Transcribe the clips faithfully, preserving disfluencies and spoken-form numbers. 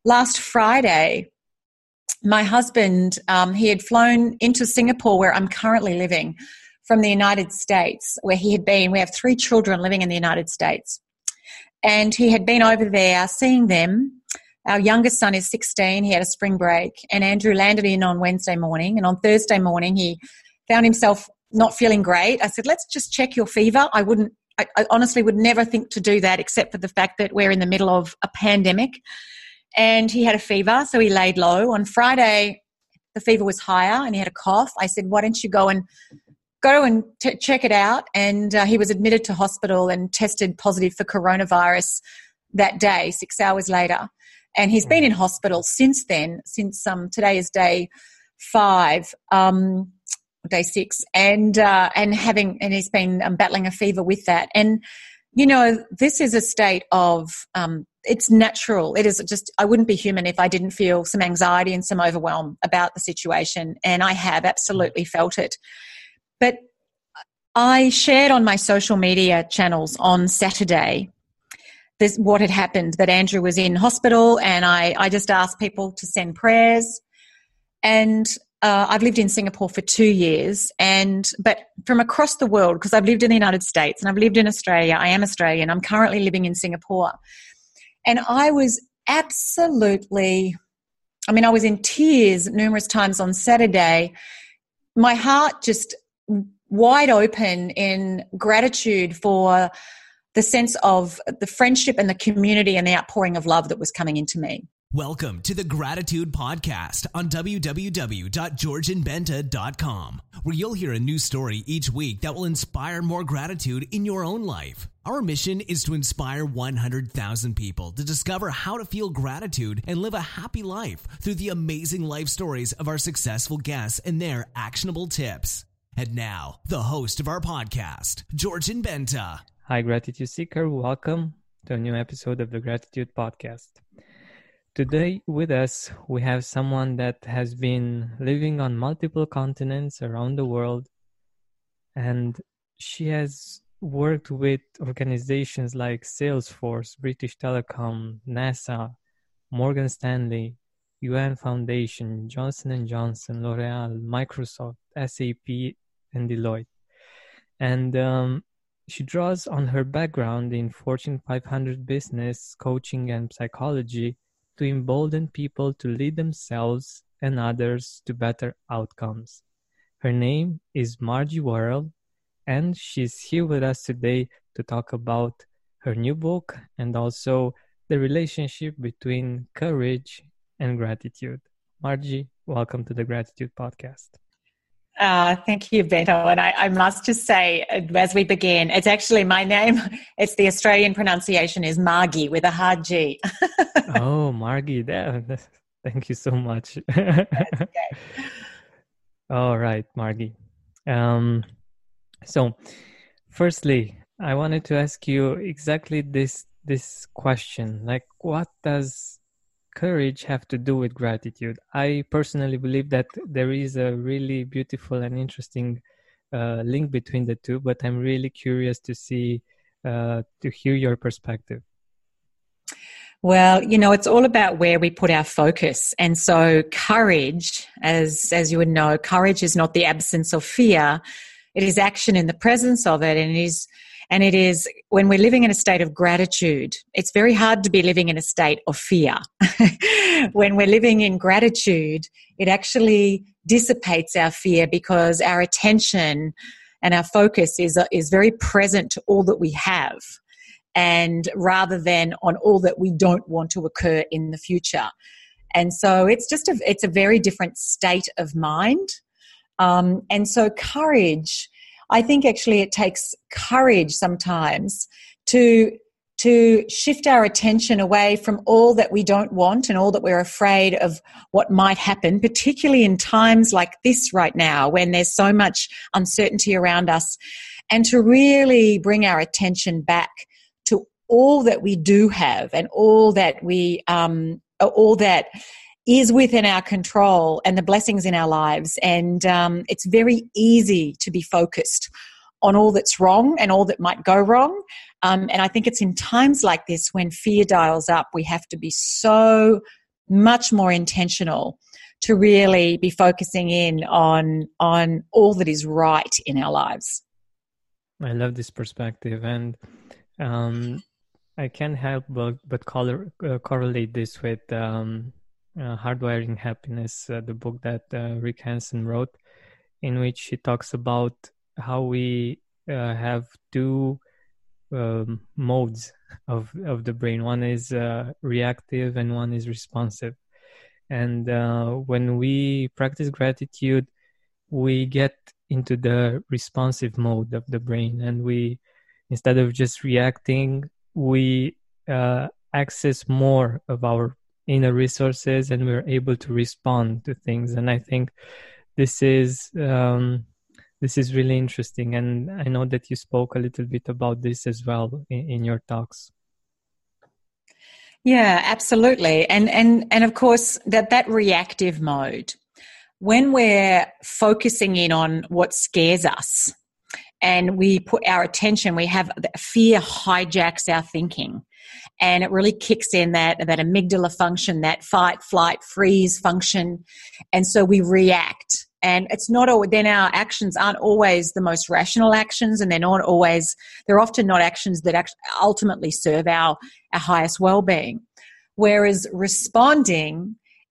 last Friday, my husband, um, he had flown into Singapore, where I'm currently living, from the United States, where he had been. We have three children living in the United States. And he had been over there seeing them. Our youngest son is sixteen. He had a spring break. And Andrew landed in on Wednesday morning. And on Thursday morning, he found himself not feeling great. I said, let's just check your fever. I wouldn't, I, I honestly would never think to do that, except for the fact that we're in the middle of a pandemic. And he had a fever, so he laid low. On Friday, the fever was higher and he had a cough. I said, why don't you go and go and t- check it out? And uh, he was admitted to hospital and tested positive for coronavirus that day, six hours later. And he's been in hospital since then, since um, today is day five, um, day six, and uh, and having and he's been um, battling a fever with that. And you know, this is a state of um, it's natural. It is just I wouldn't be human if I didn't feel some anxiety and some overwhelm about the situation, and I have absolutely felt it. But I shared on my social media channels on Saturday this what had happened, that Andrew was in hospital, and I, I just asked people to send prayers. And uh, I've lived in Singapore for two years, and but from across the world, because I've lived in the United States and I've lived in Australia. I am Australian. I'm currently living in Singapore. And I was absolutely, I mean, I was in tears numerous times on Saturday. My heart just wide open in gratitude for the sense of the friendship and the community and the outpouring of love that was coming into me. Welcome to the Gratitude Podcast on w w w dot georgian benta dot com, where you'll hear a new story each week that will inspire more gratitude in your own life. Our mission is to inspire one hundred thousand people to discover how to feel gratitude and live a happy life through the amazing life stories of our successful guests and their actionable tips. And now, the host of our podcast, Georgian Benta. Hi, Gratitude Seeker. Welcome to a new episode of the Gratitude Podcast. Today with us, we have someone that has been living on multiple continents around the world, and she has worked with organizations like Salesforce, British Telecom, NASA, Morgan Stanley, U N Foundation, Johnson and Johnson, L'Oreal, Microsoft, S A P, and Deloitte. And um, she draws on her background in Fortune five hundred business, coaching, and psychology to embolden people to lead themselves and others to better outcomes. Her name is Margie Worrell, and she's here with us today to talk about her new book and also the relationship between courage and gratitude. Margie, welcome to the Gratitude Podcast. Uh, thank you, Bento. And I, I must just say, as we begin, it's actually my name. It's the Australian pronunciation is Margie with a hard G. Oh, Margie. That, thank you so much. That's okay. All right, Margie. Um, so, firstly, I wanted to ask you exactly this this question. Like, what does courage have to do with gratitude? I personally believe that there is a really beautiful and interesting uh, link between the two, but I'm really curious to see, uh, to hear your perspective. Well, you know, it's all about where we put our focus. And so courage, as as you would know, courage is not the absence of fear. It is action in the presence of it. And it is And it is when we're living in a state of gratitude, it's very hard to be living in a state of fear. When we're living in gratitude, it actually dissipates our fear because our attention and our focus is, is very present to all that we have, and rather than on all that we don't want to occur in the future. And so it's just a, it's a very different state of mind. Um, and so courage, I think actually it takes courage sometimes to to shift our attention away from all that we don't want and all that we're afraid of what might happen, particularly in times like this right now when there's so much uncertainty around us, and to really bring our attention back to all that we do have and all that we um, all that is within our control and the blessings in our lives. And um, it's very easy to be focused on all that's wrong and all that might go wrong. Um, and I think it's in times like this when fear dials up, we have to be so much more intentional to really be focusing in on, on all that is right in our lives. I love this perspective, and um, I can't help but, but color, uh, correlate this with um, uh, Hardwiring Happiness, uh, the book that uh, Rick Hanson wrote, in which he talks about how we uh, have two um, modes of, of the brain. One is uh, reactive and one is responsive. And uh, when we practice gratitude, we get into the responsive mode of the brain, and we, instead of just reacting, we uh, access more of our inner resources, and we're able to respond to things. And I think this is um, this is really interesting, and I know that you spoke a little bit about this as well in, in your talks. Yeah, absolutely. And and and of course that that reactive mode, when we're focusing in on what scares us and we put our attention, we have fear hijacks our thinking, and it really kicks in that, that amygdala function, that fight, flight, freeze function. And so we react, and it's not always, then our actions aren't always the most rational actions, and they're not always, they're often not actions that actually ultimately serve our, our highest well-being. Whereas responding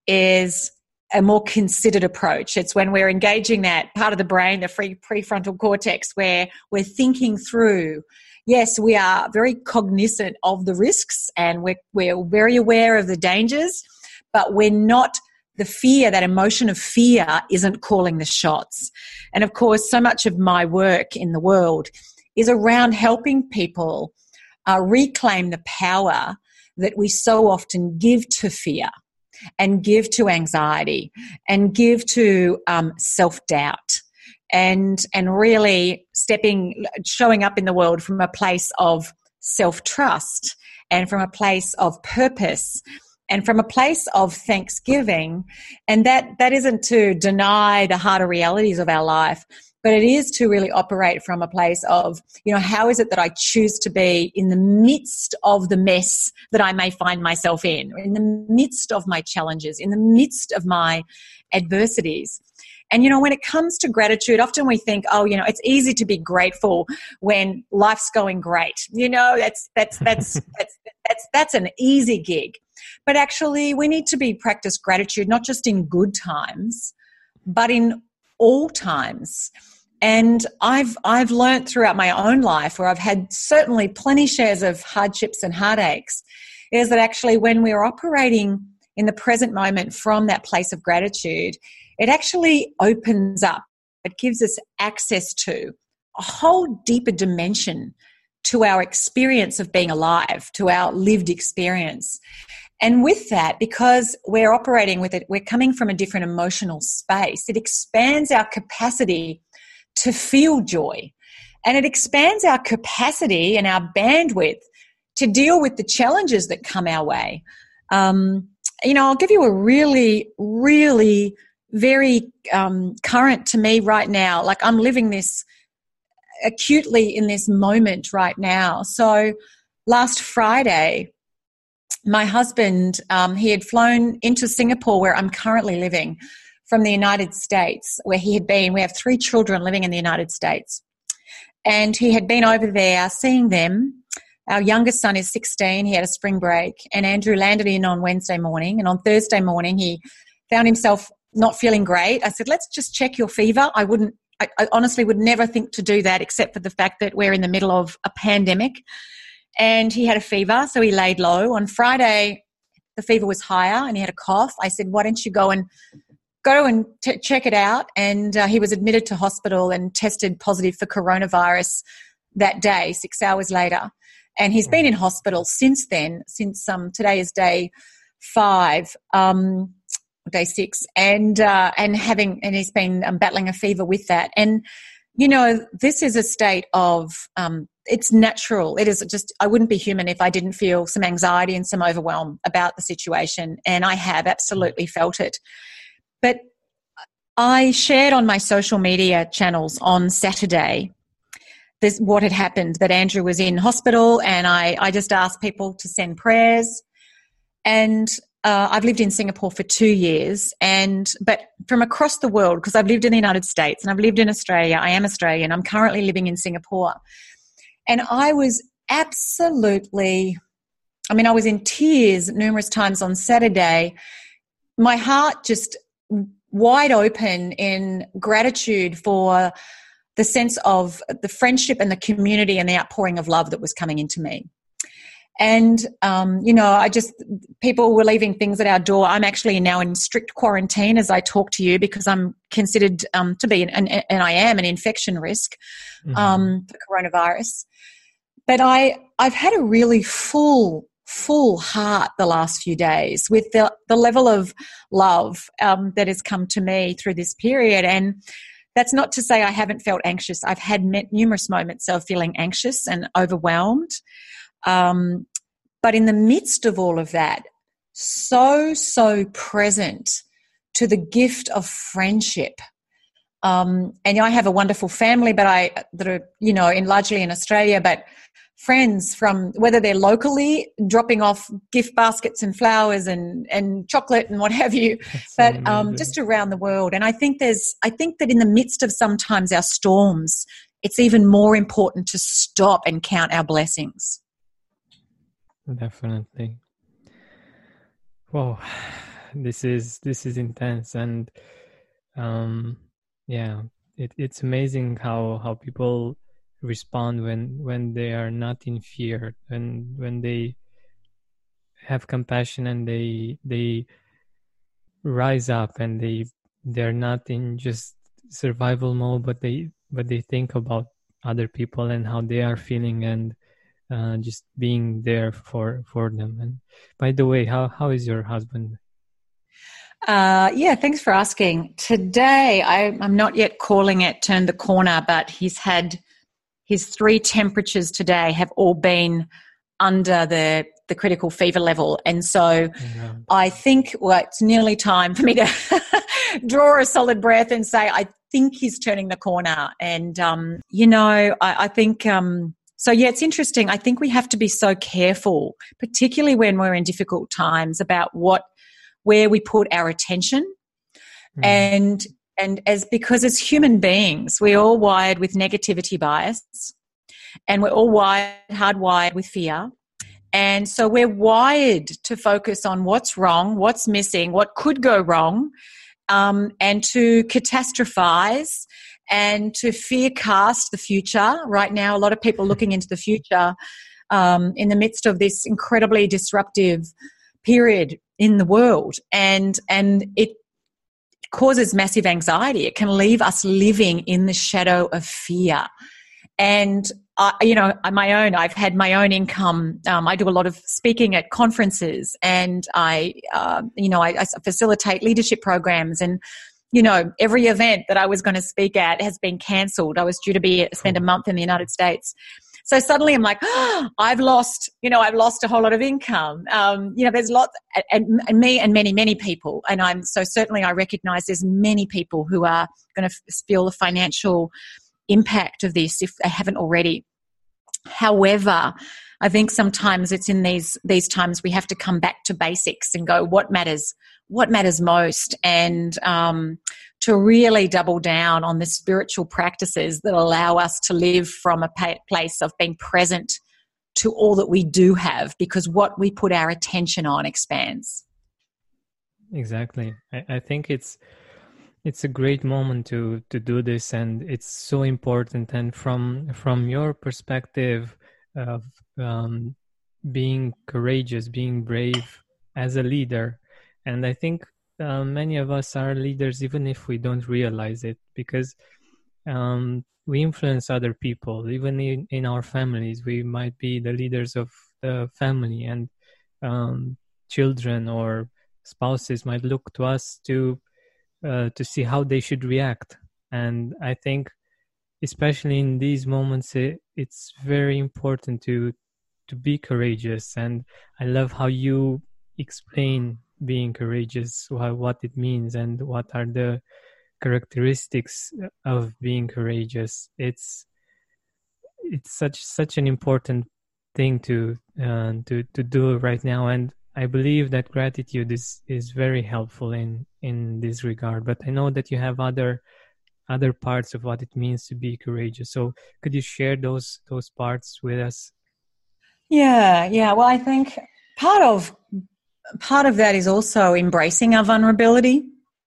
is a more considered approach. It's when we're engaging that part of the brain, the free prefrontal cortex, where we're thinking through, yes, we are very cognizant of the risks, and we're, we're very aware of the dangers, but we're not, the fear, that emotion of fear isn't calling the shots. And of course, so much of my work in the world is around helping people uh, reclaim the power that we so often give to fear, and give to anxiety, and give to um, self-doubt, and and really stepping, showing up in the world from a place of self-trust, and from a place of purpose, and from a place of thanksgiving. And that that isn't to deny the harder realities of our life, but it is to really operate from a place of, you know, how is it that I choose to be in the midst of the mess that I may find myself in, in the midst of my challenges, in the midst of my adversities. And, you know, when it comes to gratitude, often we think, oh, you know, it's easy to be grateful when life's going great. You know, that's that's that's that's that's that's an easy gig. But actually, we need to be practice gratitude not just in good times, but in all times. And I've I've learned throughout my own life, where I've had certainly plenty shares of hardships and heartaches, is that actually when we're operating in the present moment from that place of gratitude, it actually opens up. It gives us access to a whole deeper dimension to our experience of being alive, to our lived experience. And with that, because we're operating with it, we're coming from a different emotional space. It expands our capacity to feel joy, and it expands our capacity and our bandwidth to deal with the challenges that come our way. Um, you know, I'll give you a really, really very um, current to me right now. Like, I'm living this acutely in this moment right now. So last Friday, my husband, um, he had flown into Singapore, where I'm currently living, from the United States, where he had been. We have three children living in the United States. And he had been over there seeing them. Our youngest son is sixteen. He had a spring break. And Andrew landed in on Wednesday morning. And on Thursday morning, he found himself not feeling great. I said, let's just check your fever. I wouldn't, I, I honestly would never think to do that, except for the fact that we're in the middle of a pandemic. And he had a fever, so he laid low. On Friday, the fever was higher and he had a cough. I said, why don't you go and go and t- check it out? And uh, he was admitted to hospital and tested positive for coronavirus that day, six hours later. And he's been in hospital since then, since um, today is day five, um, day six, and uh, and having and he's been um, battling a fever with that. And you know, this is a state of um, it's natural. It is just, I wouldn't be human if I didn't feel some anxiety and some overwhelm about the situation, and I have absolutely felt it. But I shared on my social media channels on Saturday this what had happened, that Andrew was in hospital, and I, I just asked people to send prayers. And uh, I've lived in Singapore for two years, and but from across the world, because I've lived in the United States and I've lived in Australia. I am Australian. I'm currently living in Singapore, and I was absolutely, I mean, I was in tears numerous times on Saturday. My heart just wide open in gratitude for the sense of the friendship and the community and the outpouring of love that was coming into me. And, um, you know, I just, people were leaving things at our door. I'm actually now in strict quarantine as I talk to you because I'm considered um, to be, an, an, and I am an infection risk mm-hmm. um, for coronavirus. But I, I've had a really full, full heart the last few days with the, the level of love um, that has come to me through this period. And that's not to say I haven't felt anxious. I've had met numerous moments of feeling anxious and overwhelmed. Um, but in the midst of all of that, so, so present to the gift of friendship. Um, and I have a wonderful family, but I, that are, you know, in largely in Australia, but friends from whether they're locally dropping off gift baskets and flowers and, and chocolate and what have you, That's but um, just around the world. And I think there's, I think that in the midst of sometimes our storms, it's even more important to stop and count our blessings. Definitely. Whoa, this is this is intense, and um, yeah, it, it's amazing how how people respond when when they are not in fear, and when they have compassion and they they rise up and they they're not in just survival mode, but they but they think about other people and how they are feeling, and Uh, just being there for, for them. And by the way, how, how is your husband? Uh, yeah, thanks for asking. Today, I, I'm not yet calling it turn the corner, but he's had his three temperatures today have all been under the, the critical fever level. And so yeah. I think well, it's nearly time for me to draw a solid breath and say, I think he's turning the corner. And, um, you know, I, I think... Um, So, yeah, it's interesting. I think we have to be so careful, particularly when we're in difficult times, about what, where we put our attention. Mm. And, and as, because as human beings, we're all wired with negativity bias, and we're all wired, hardwired with fear. And so we're wired to focus on what's wrong, what's missing, what could go wrong, um, and to catastrophize and to fear cast the future. Right now, a lot of people looking into the future um, in the midst of this incredibly disruptive period in the world. And, and it causes massive anxiety. It can leave us living in the shadow of fear. And, uh, you know, my own, I've had my own income. Um, I do a lot of speaking at conferences, and I, uh, you know, I, I facilitate leadership programs, and you know, every event that I was going to speak at has been cancelled. I was due to be spend a month in the United States. So suddenly I'm like, oh, I've lost, you know, I've lost a whole lot of income. Um, you know, there's lots, and, and me and many, many people. And I'm so certainly I recognize there's many people who are going to feel the financial impact of this if they haven't already. However, I think sometimes it's in these these times we have to come back to basics and go, what matters? What matters most? And um, to really double down on the spiritual practices that allow us to live from a pa- place of being present to all that we do have, because what we put our attention on expands. Exactly. I, I think it's it's a great moment to to do this, and it's so important. And from from your perspective of um, being courageous, being brave as a leader, and I think uh, many of us are leaders even if we don't realize it, because um, we influence other people. Even in, in our families, we might be the leaders of the family, and um, children or spouses might look to us to uh, to see how they should react. And I think especially in these moments, it, it's very important to to be courageous. And I love how you explain being courageous, what it means, and what are the characteristics of being courageous. It's it's such such an important thing to uh, to to do right now. And I believe that gratitude is, is very helpful in, in this regard, but I know that you have other other parts of what it means to be courageous. So could you share those those parts with us? Yeah, yeah. Well, I think part of part of that is also embracing our vulnerability.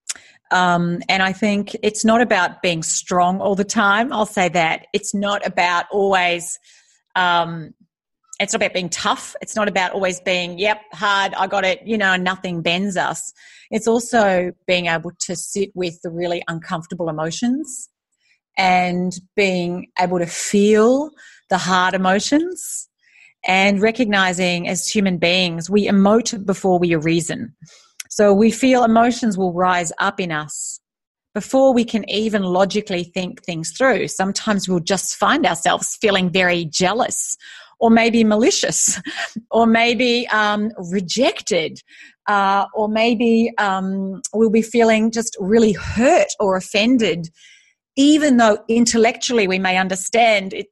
Um, and I think it's not about being strong all the time. I'll say that. It's not about always, um, it's not about being tough. It's not about always being, yep, hard, I got it, you know, nothing bends us. It's also being able to sit with the really uncomfortable emotions and being able to feel the hard emotions and recognizing as human beings, we emote before we reason. So we feel emotions will rise up in us before we can even logically think things through. Sometimes we'll just find ourselves feeling very jealous or maybe malicious or maybe um, rejected uh, or maybe um, we'll be feeling just really hurt or offended, even though intellectually we may understand it,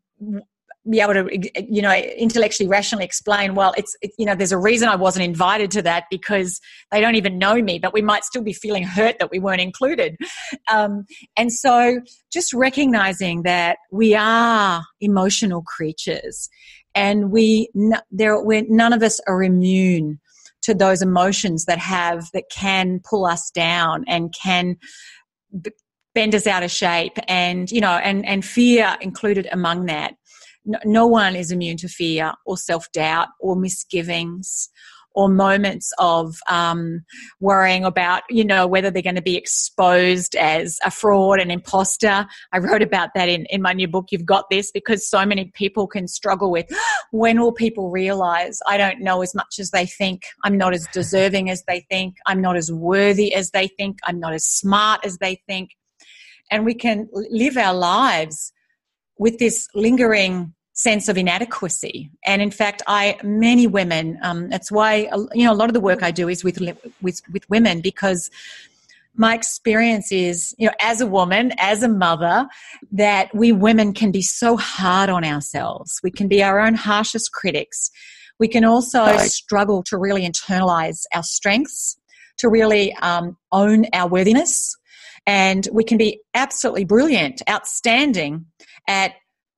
be able to, you know, intellectually, rationally explain, well, it's, it, you know, there's a reason I wasn't invited to that because they don't even know me, but we might still be feeling hurt that we weren't included. Um, and so just recognizing that we are emotional creatures and we, there, we're, none of us are immune to those emotions that have, that can pull us down and can bend us out of shape and, you know, and, and fear included among that. No one is immune to fear or self-doubt or misgivings or moments of um, worrying about, you know, whether they're going to be exposed as a fraud, an imposter. I wrote about that in, in my new book, You've Got This, because so many people can struggle with when will people realize I don't know as much as they think, I'm not as deserving as they think, I'm not as worthy as they think, I'm not as smart as they think. And we can live our lives with this lingering sense of inadequacy. And in fact, I, many women, um, that's why, you know, a lot of the work I do is with, with, with women, because my experience is, you know, as a woman, as a mother, that we women can be so hard on ourselves. We can be our own harshest critics. We can also struggle to really internalize our strengths, to really um, own our worthiness. And we can be absolutely brilliant, outstanding at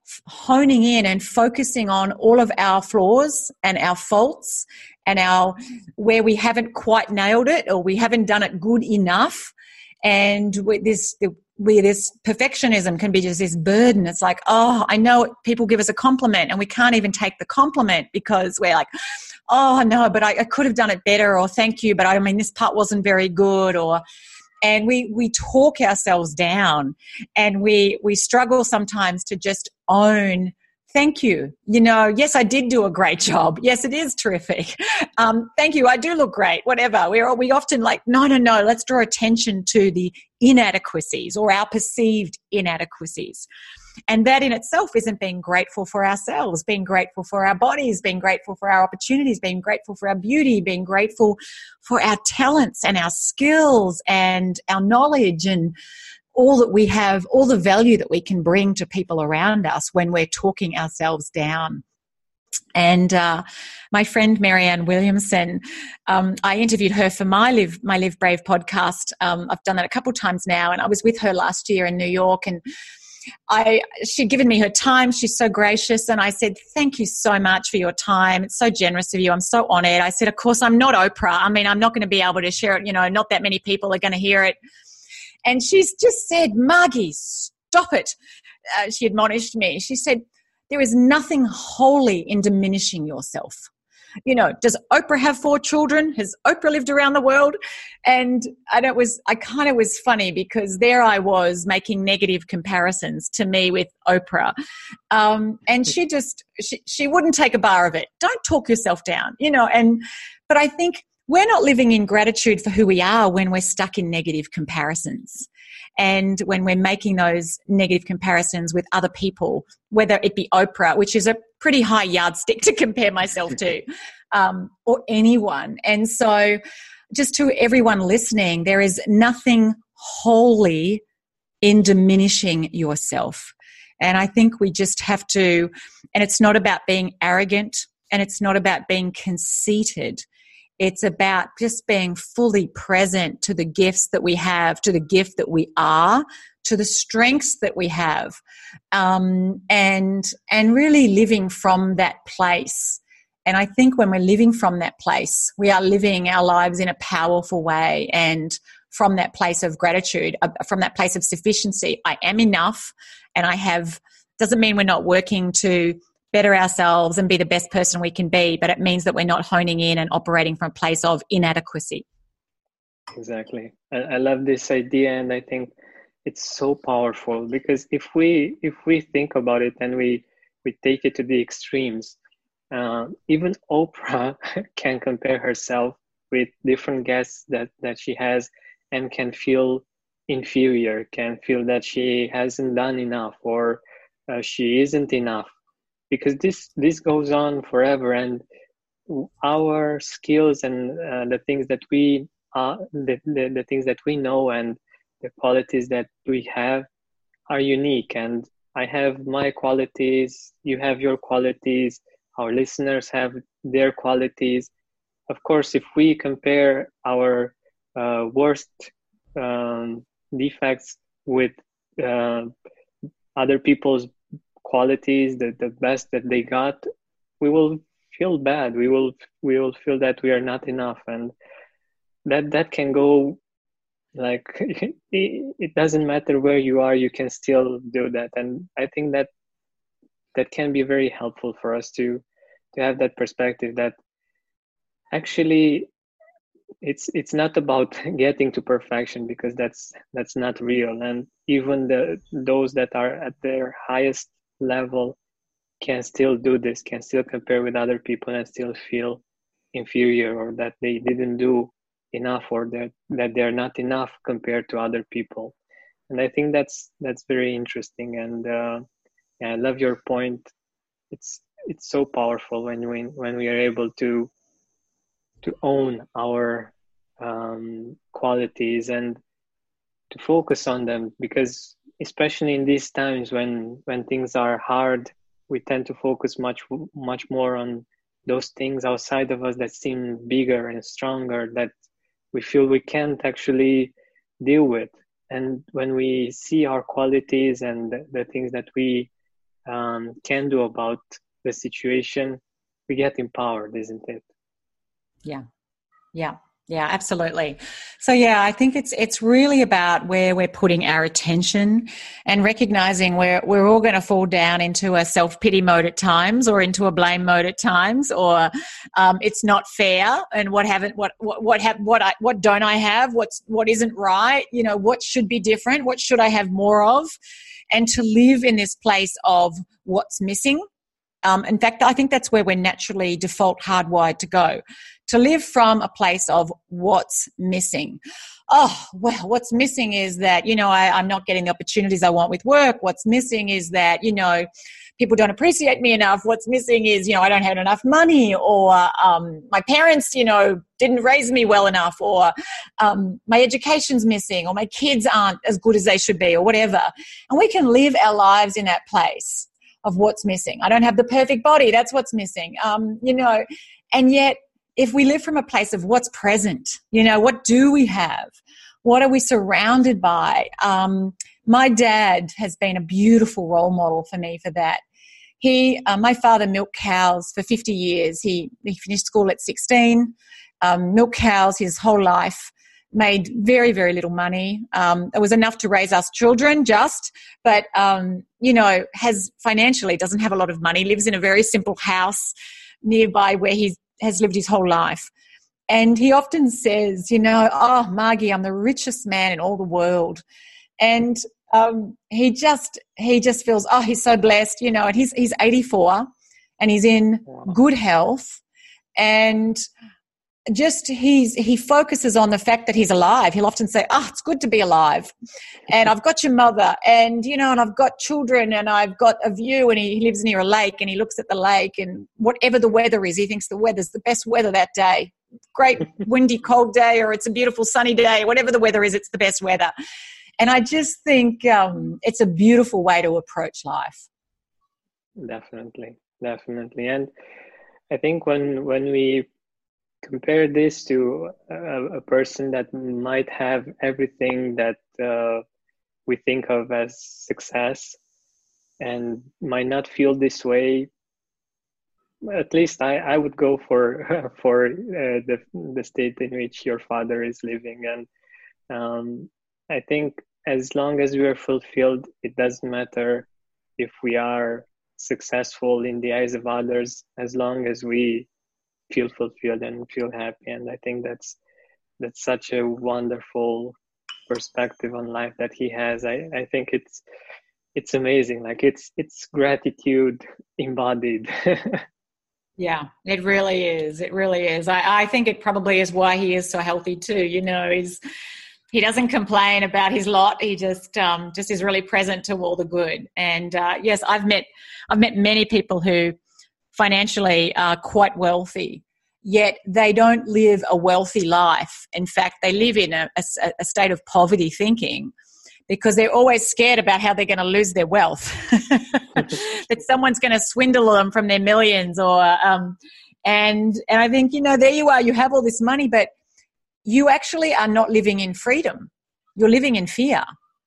honing in and focusing on all of our flaws and our faults and our where we haven't quite nailed it or we haven't done it good enough. And with this, where this perfectionism can be just this burden. It's like, oh, I know people give us a compliment and we can't even take the compliment because we're like, oh, no, but I, I could have done it better, or thank you, but I mean, this part wasn't very good, or... And we, we talk ourselves down and we, we struggle sometimes to just own, thank you. You know, yes, I did do a great job. Yes, it is terrific. Um, thank you. I do look great, whatever. We're, we often like, no, no, no, let's draw attention to the inadequacies or our perceived inadequacies. And that in itself isn't being grateful for ourselves, being grateful for our bodies, being grateful for our opportunities, being grateful for our beauty, being grateful for our talents and our skills and our knowledge and all that we have, all the value that we can bring to people around us when we're talking ourselves down. And uh, my friend Marianne Williamson, um, I interviewed her for my Live My Live Brave podcast. Um, I've done that a couple of times now, and I was with her last year in New York, and I, she'd given me her time. She's so gracious. And I said, thank you so much for your time. It's so generous of you. I'm so honored. I said, of course, I'm not Oprah. I mean, I'm not going to be able to share it. You know, not that many people are going to hear it. And she's just said, Margie, stop it. Uh, she admonished me. She said, there is nothing holy in diminishing yourself. You know, does Oprah have four children? Has Oprah lived around the world? And, and it was, I kind of was funny because there I was making negative comparisons to me with Oprah. Um, and she just, she, she wouldn't take a bar of it. Don't talk yourself down, you know, and, but I think we're not living in gratitude for who we are when we're stuck in negative comparisons. And when we're making those negative comparisons with other people, whether it be Oprah, which is a pretty high yardstick to compare myself to, um, or anyone. And so just to everyone listening, there is nothing holy in diminishing yourself. And I think we just have to, and it's not about being arrogant and it's not about being conceited. It's about just being fully present to the gifts that we have, to the gift that we are, to the strengths that we have, um, and and really living from that place. And I think when we're living from that place, we are living our lives in a powerful way, and from that place of gratitude, uh, from that place of sufficiency. I am enough, and I have, doesn't mean we're not working to better ourselves and be the best person we can be, but it means that we're not honing in and operating from a place of inadequacy. Exactly. I, I love this idea, and I think it's so powerful, because if we if we think about it and we we take it to the extremes, uh, even Oprah can compare herself with different guests that that she has, and can feel inferior, can feel that she hasn't done enough, or uh, she isn't enough, because this this goes on forever. And our skills and uh, the things that we uh, the, the the things that we know and the qualities that we have are unique. And I have my qualities, you have your qualities, our listeners have their qualities. Of course, if we compare our uh, worst um, defects with uh, other people's qualities, the, the best that they got, we will feel bad. We will we will feel that we are not enough, and that that can go like it, it doesn't matter where you are, you can still do that. And I think that that can be very helpful for us to to have that perspective that actually it's it's not about getting to perfection, because that's that's not real. And even the those that are at their highest level can still do this, can still compare with other people and still feel inferior, or that they didn't do enough, or that that they're not enough compared to other people. And I think that's that's very interesting. And uh, yeah, I love your point. It's it's so powerful when we when we are able to to own our um, qualities and to focus on them, because especially in these times when when things are hard, we tend to focus much much more on those things outside of us that seem bigger and stronger, that we feel we can't actually deal with. And when we see our qualities and the, the things that we um, can do about the situation, we get empowered, isn't it? Yeah. Yeah. Yeah, absolutely. So yeah, I think it's it's really about where we're putting our attention, and recognizing where we're all going to fall down into a self-pity mode at times, or into a blame mode at times, or um, it's not fair, and what haven't what what what have what I what don't I have, what's what isn't right, you know, what should be different, what should I have more of, and to live in this place of what's missing. Um, in fact, I think that's where we're naturally default hardwired to go, to live from a place of what's missing. Oh, well, what's missing is that, you know, I, I'm not getting the opportunities I want with work. What's missing is that, you know, people don't appreciate me enough. What's missing is, you know, I don't have enough money, or um, my parents, you know, didn't raise me well enough, or um, my education's missing, or my kids aren't as good as they should be, or whatever. And we can live our lives in that place of what's missing. I don't have the perfect body. That's what's missing. Um, you know, and yet if we live from a place of what's present, you know, what do we have? What are we surrounded by? Um, my dad has been a beautiful role model for me for that. He, uh, my father milked cows for fifty years. He, he finished school at sixteen, um, milked cows his whole life, made very, very little money. Um, it was enough to raise us children just, but, um, you know, has financially doesn't have a lot of money, lives in a very simple house nearby where he has lived his whole life. And he often says, you know, oh, Margie, I'm the richest man in all the world. And um, he just he just feels, oh, he's so blessed, you know, and he's, he's eighty-four and he's in good health. And just he's he focuses on the fact that he's alive. He'll often say, oh, it's good to be alive, and I've got your mother, and you know, and I've got children, and I've got a view, and he, he lives near a lake, and he looks at the lake, and whatever the weather is, he thinks the weather's the best weather that day. Great windy cold day, or it's a beautiful sunny day, whatever the weather is, it's the best weather. And I just think um, it's a beautiful way to approach life. Definitely, definitely. And I think when when we compare this to a, a person that might have everything that uh, we think of as success and might not feel this way. At least I, I would go for for uh, the the state in which your father is living, and um, I think as long as we are fulfilled, it doesn't matter if we are successful in the eyes of others, as long as we feel fulfilled and feel happy. And I think that's that's such a wonderful perspective on life that he has. I, I think it's it's amazing. Like it's it's gratitude embodied. Yeah, it really is. It really is. I, I think it probably is why he is so healthy too. You know, he's he doesn't complain about his lot. He just um, just is really present to all the good. And uh, yes, I've met I've met many people who financially are quite wealthy, yet they don't live a wealthy life. In fact, they live in a, a, a state of poverty thinking, because they're always scared about how they're going to lose their wealth, that someone's going to swindle them from their millions, or um, and and I think, you know, there you are, you have all this money, but you actually are not living in freedom. You're living in fear.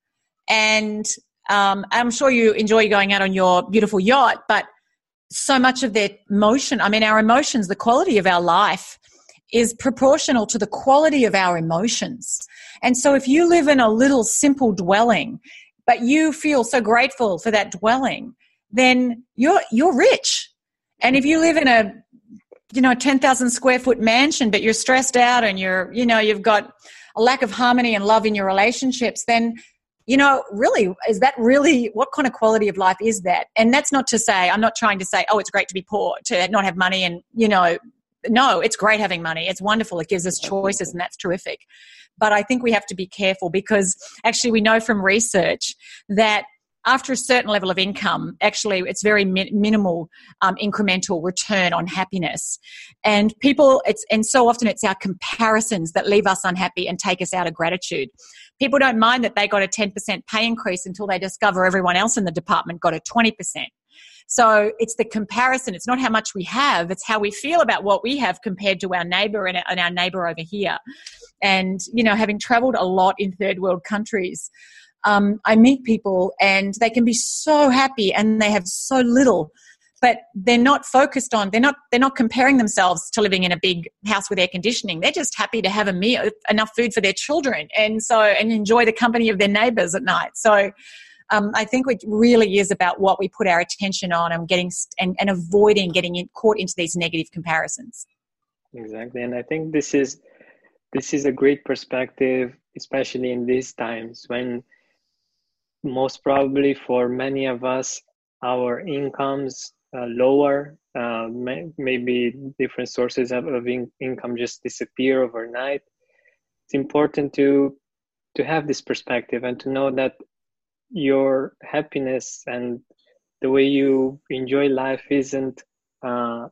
And um, I'm sure you enjoy going out on your beautiful yacht, but so much of their emotion, I mean, our emotions, the quality of our life is proportional to the quality of our emotions. And so if you live in a little simple dwelling, but you feel so grateful for that dwelling, then you're you're rich. And if you live in a, you know, ten thousand square foot mansion, but you're stressed out and you're, you know, you've got a lack of harmony and love in your relationships, then, you know, really, is that really, what kind of quality of life is that? And that's not to say, I'm not trying to say, oh, it's great to be poor, to not have money, and, you know, no, it's great having money. It's wonderful. It gives us choices, and that's terrific. But I think we have to be careful, because actually we know from research that after a certain level of income, actually it's very mi- minimal um, incremental return on happiness. And people, it's and so often it's our comparisons that leave us unhappy and take us out of gratitude. People don't mind that they got a ten percent pay increase until they discover everyone else in the department got a twenty percent. So it's the comparison. It's not how much we have. It's how we feel about what we have compared to our neighbor and our neighbor over here. And, you know, having traveled a lot in third world countries, um, I meet people and they can be so happy and they have so little, but they're not focused on, they're not, they're not comparing themselves to living in a big house with air conditioning. They're just happy to have a meal, enough food for their children, and so, and enjoy the company of their neighbors at night. So, Um, I think it really is about what we put our attention on, and getting and, and avoiding getting in, caught into these negative comparisons. Exactly, and I think this is this is a great perspective, especially in these times when most probably for many of us our incomes uh, lower, uh, may, maybe different sources of, of in, income just disappear overnight. It's important to to have this perspective and to know that your happiness and the way you enjoy life isn't uh,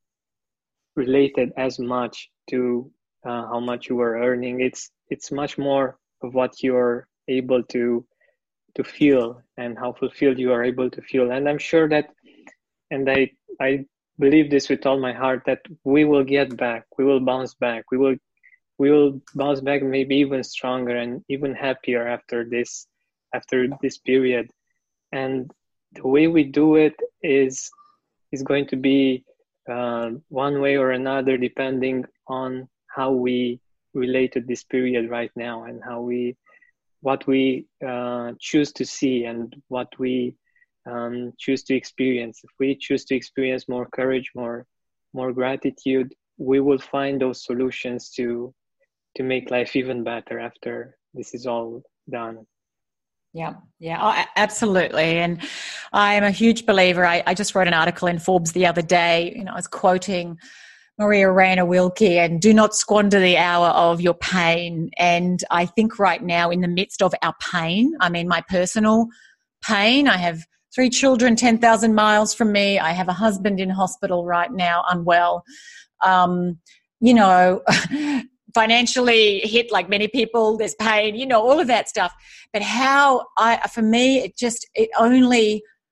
related as much to uh, how much you are earning. It's it's much more of what you're able to to feel and how fulfilled you are able to feel. And I'm sure that, and I I believe this with all my heart, that we will get back. We will bounce back. We will we will bounce back, maybe even stronger and even happier after this. after this period. And the way we do it is is going to be uh, one way or another, depending on how we relate to this period right now, and how we what we uh, choose to see and what we um, choose to experience. If we choose to experience more courage, more more gratitude, we will find those solutions to to make life even better after this is all done. Yeah, yeah, oh, absolutely. And I am a huge believer. I, I just wrote an article in Forbes the other day. You know, I was quoting Maria Rainer Wilke, and do not squander the hour of your pain. And I think right now, in the midst of our pain, I mean, my personal pain, I have three children ten thousand miles from me. I have a husband in hospital right now, unwell. Um, you know, financially hit like many people, there's pain, you know, all of that stuff. But how I, for me, it just, it only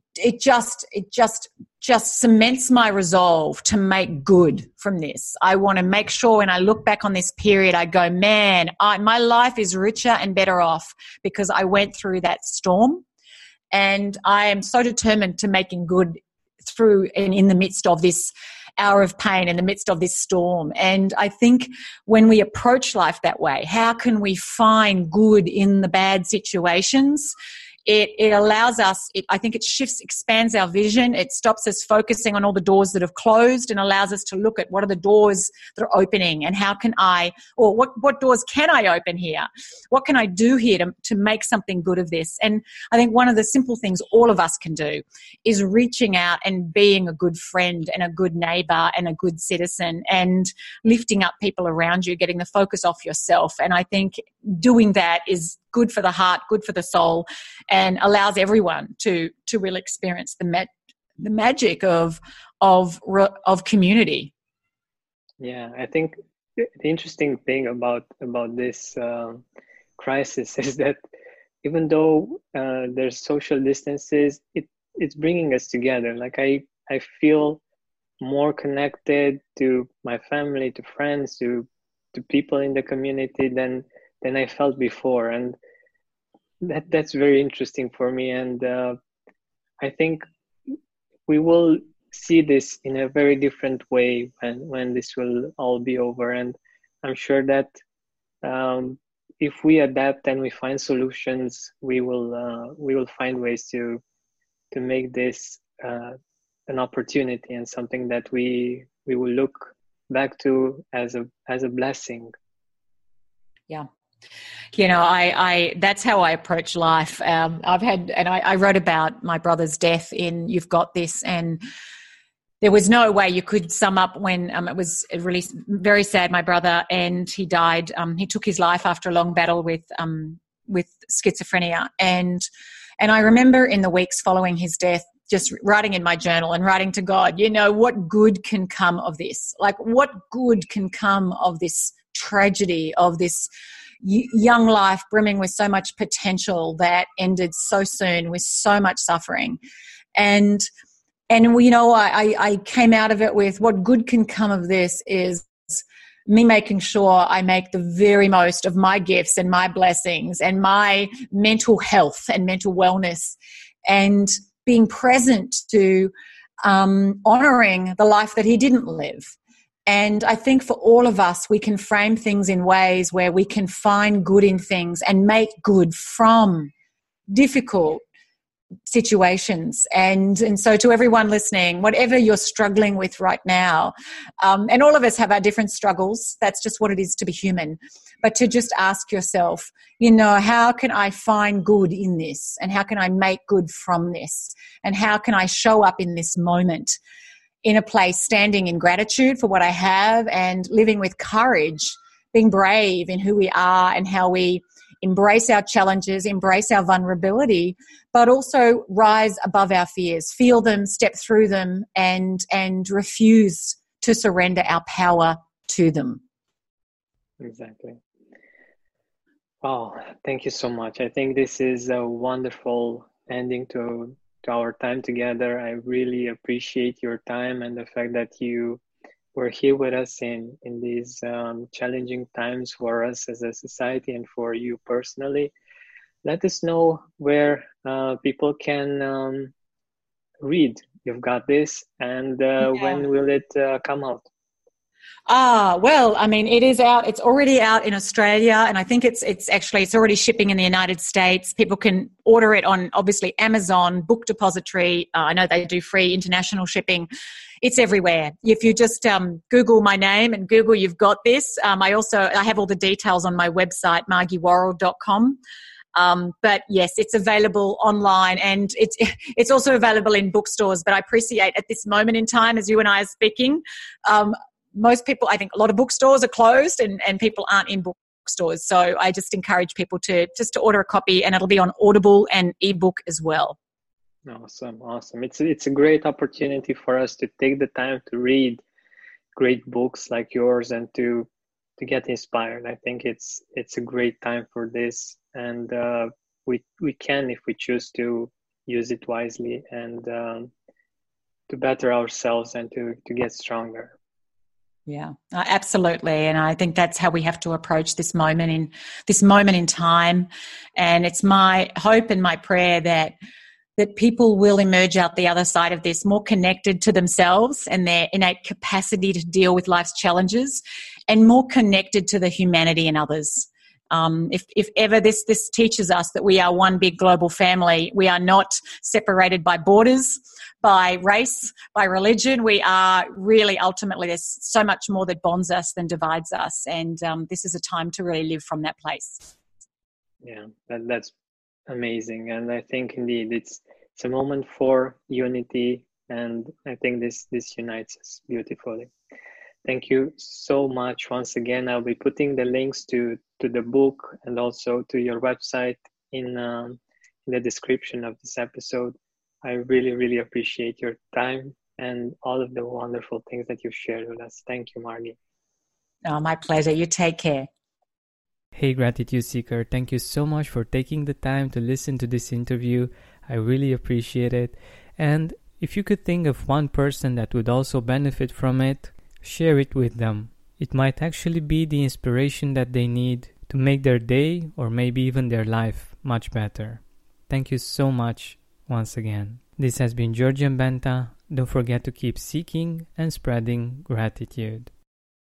it just it just just cements my resolve to make good from this. I want to make sure when I look back on this period, I go, man, I, my life is richer and better off because I went through that storm, and I am so determined to making good through and in the midst of this hour of pain, in the midst of this storm. And I think when we approach life that way, how can we find good in the bad situations? It, it allows us, it, I think it shifts, expands our vision. It stops us focusing on all the doors that have closed and allows us to look at what are the doors that are opening, and how can I, or what, what doors can I open here? What can I do here to, to make something good of this? And I think one of the simple things all of us can do is reaching out and being a good friend and a good neighbor and a good citizen, and lifting up people around you, getting the focus off yourself. And I think doing that is good for the heart, good for the soul, and allows everyone to to really experience the ma- the magic of of of community. Yeah, I think the interesting thing about about this uh, crisis is that even though uh, there's social distances, it it's bringing us together. Like I I feel more connected to my family, to friends, to to people in the community than than I felt before, and that that's very interesting for me. And uh, I think we will see this in a very different way when when this will all be over. And I'm sure that um, if we adapt and we find solutions, we will uh, we will find ways to to make this uh, an opportunity and something that we we will look back to as a as a blessing. Yeah. You know, I, I that's how I approach life. Um, I've had, and I, I wrote about my brother's death in You've Got This, and there was no way you could sum up when um, it was really very sad, my brother, and he died. Um, he took his life after a long battle with um, with schizophrenia. And and I remember in the weeks following his death, just writing in my journal and writing to God, you know, what good can come of this? Like, what good can come of this tragedy, of this young life brimming with so much potential that ended so soon with so much suffering? And and you know, I, I came out of it with, what good can come of this is me making sure I make the very most of my gifts and my blessings and my mental health and mental wellness, and being present to um, honoring the life that he didn't live. And I think for all of us, we can frame things in ways where we can find good in things and make good from difficult situations. And and so to everyone listening, whatever you're struggling with right now, um, and all of us have our different struggles, that's just what it is to be human, but to just ask yourself, you know, how can I find good in this? And how can I make good from this? And how can I show up in this moment in a place standing in gratitude for what I have and living with courage, being brave in who we are and how we embrace our challenges, embrace our vulnerability, but also rise above our fears, feel them, step through them, and and refuse to surrender our power to them. Exactly. Wow, thank you so much. I think this is a wonderful ending to to our time together. I really appreciate your time and the fact that you were here with us in, in these um, challenging times for us as a society and for you personally. Let us know where uh, people can um, read You've Got This, and uh, Yeah. when will it uh, come out? Ah, well, I mean, it is out. It's already out in Australia, and I think it's it's actually it's already shipping in the United States. People can order it on obviously Amazon, Book Depository. Uh, I know they do free international shipping. It's everywhere. If you just um, Google my name and Google You've Got This. Um, I also I have all the details on my website, margie worrell dot com. Um, but yes, it's available online, and it's it's also available in bookstores. But I appreciate at this moment in time, as you and I are speaking, um, most people, I think a lot of bookstores are closed and, and people aren't in bookstores. So I just encourage people to just to order a copy, and it'll be on Audible and ebook as well. Awesome, awesome. It's it's a great opportunity for us to take the time to read great books like yours and to to get inspired. I think it's it's a great time for this, and uh, we we can, if we choose to, use it wisely, and um, to better ourselves and to, to get stronger. Yeah, uh, absolutely. And I think that's how we have to approach this moment in this moment in time. And it's my hope and my prayer that that people will emerge out the other side of this more connected to themselves and their innate capacity to deal with life's challenges, and more connected to the humanity in others. Um, if, if ever this this teaches us that we are one big global family, we are not separated by borders, by race, by religion. We are really, ultimately, there's so much more that bonds us than divides us. And um, this is a time to really live from that place. Yeah, that, that's amazing. And I think indeed it's it's a moment for unity, and I think this this unites us beautifully. Thank you so much once again. I'll be putting the links to to the book and also to your website in um, in the description of this episode. I really, really appreciate your time and all of the wonderful things that you've shared with us. Thank you, Margie. Oh, my pleasure. You take care. Hey, Gratitude Seeker, thank you so much for taking the time to listen to this interview. I really appreciate it. And if you could think of one person that would also benefit from it, share it with them. It might actually be the inspiration that they need to make their day or maybe even their life much better. Thank you so much once again. This has been Georgian Benta. Don't forget to keep seeking and spreading gratitude.